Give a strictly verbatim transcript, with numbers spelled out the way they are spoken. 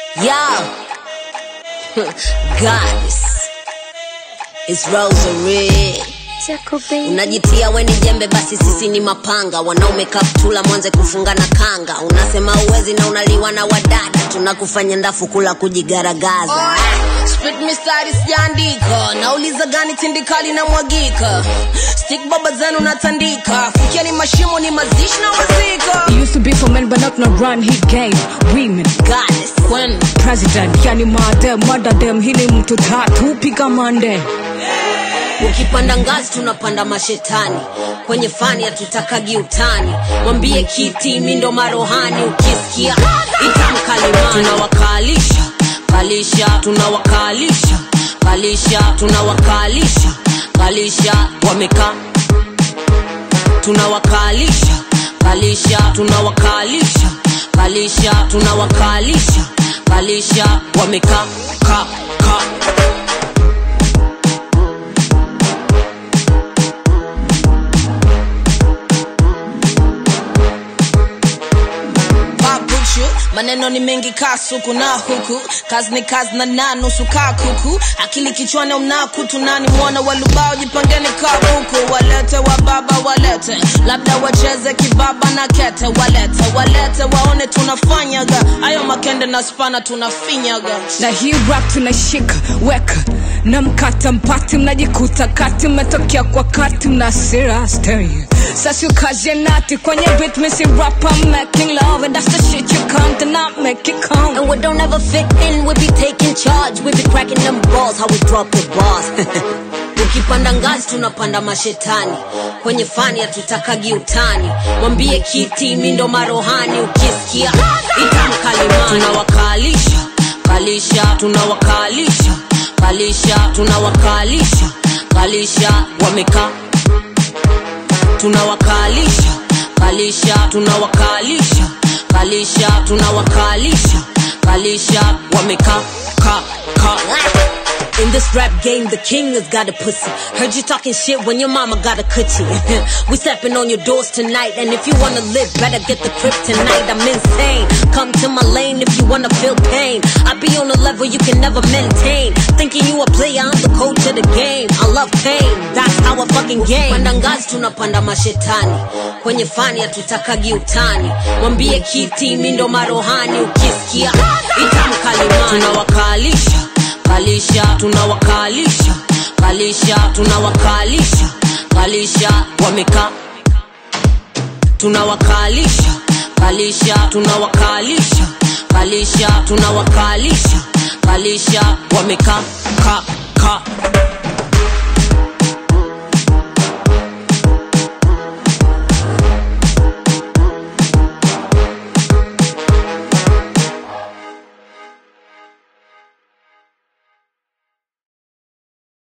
Yo, Goddess, it's Rosary. Unajitia we ni jembe basi sisi ni mapanga. Wanaume kaptula mwanze kufunga na kanga. Unasema uwezi na unaliwa na wadada. Tunakufanya ndafu kula kujigaragaza. oh, Split mistari sijaandika. Nauliza gani tindikali na mwagika. Stick baba zenu natandika. Fikia ni mashimo ni mazishi na wazika. He used to be for men but not no run he gave women. Goddess when President yani madem mother them hili mtu tatu piga mande. Ukipanda ngazi tunapanda mashetani. Kwenye fani hatutakagi utani. Mwambie kiti mindo marohani. Ukisikia itamkalimani. Tunawakalisha, kalisha, tunawakalisha. Kalisha, tunawakalisha. Kalisha, wameka. Tunawakalisha, kalisha, tunawakalisha. Kalisha, tunawakalisha. Kalisha, wameka, ka, ka. Maneno ni mengi kasuku na huku. Kazi ni kazi na nanusu kakuku. Akili kichwani unaku tunani mwana walubao jipangeni kabuku. Walete wa baba walete. Labda wacheze kibaba na kete. Walete walete waone tunafanyaga. Ayo makende na spana tunafinyaga. Na hii rap tunashika weka na mkata mpati mnajikuta kati metokea kwa kati mnasira stereo. Sasa ukaje nati kwenye beat missing rap I'm making love and that's the shit you can't not make it come. And we don't ever fit in, we be taking charge. We be cracking them balls, how we drop the bars. Ukipanda ngazi tunapanda mashetani. Kwenye fani hatutakagi utani. Mwambie kiti mindo marohani. Ukisikia itamkalimani. Tunawakalisha, kalisha, tunawakalisha. Kalisha, tunawakalisha. Kalisha, wameka. Tunawakalisha, kalisha, tunawakalisha. Kalisha, tunawakalisha. Kalisha, wameka, ka, ka. In this rap game, the king has got a pussy. Heard you talking shit when your mama got a coochie. We stepping on your doors tonight, and if you wanna live, better get the crib tonight. I'm insane. Come to my lane if you wanna feel pain. I be on a level you can never maintain. Thinking you a player, I'm the coach of the game. I love pain, that's our fucking game. Panda ngazi tunapanda mashetani. Kwenye fani hatutakagi utani. Mwambie kiti mindo marohani. Ukisikia itamkalimani. Tunawakalisha, kalisha, tunawakalisha. Kalisha, tunawakalisha. Kalisha, wameka. Tunawakalisha, kalisha, tunawakalisha. Kalisha, tunawakalisha. Kalisha, wameka, ka, ka.